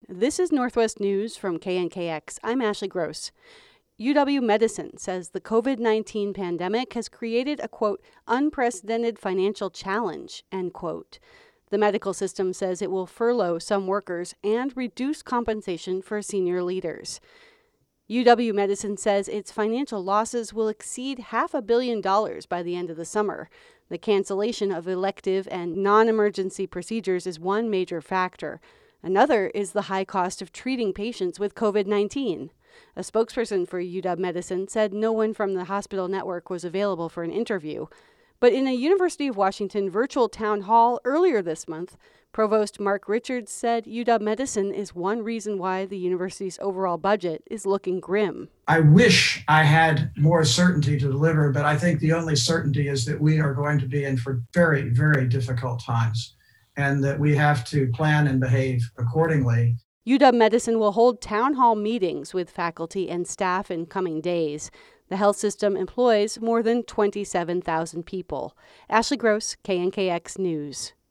This is Northwest News from KNKX. I'm Ashley Gross. UW Medicine says the COVID-19 pandemic has created a, quote, unprecedented financial challenge, end quote. The medical system says it will furlough some workers and reduce compensation for senior leaders. UW Medicine says its financial losses will exceed $500 million by the end of the summer. The cancellation of elective and non-emergency procedures is one major factor. Another is the high cost of treating patients with COVID-19. A spokesperson for UW Medicine said no one from the hospital network was available for an interview. But in a University of Washington virtual town hall earlier this month, Provost Mark Richards said UW Medicine is one reason why the university's overall budget is looking grim. I wish I had more certainty to deliver, but I think the only certainty is that we are going to be in for very, very difficult times and that we have to plan and behave accordingly. UW Medicine will hold town hall meetings with faculty and staff in coming days. The health system employs more than 27,000 people. Ashley Gross, KNKX News.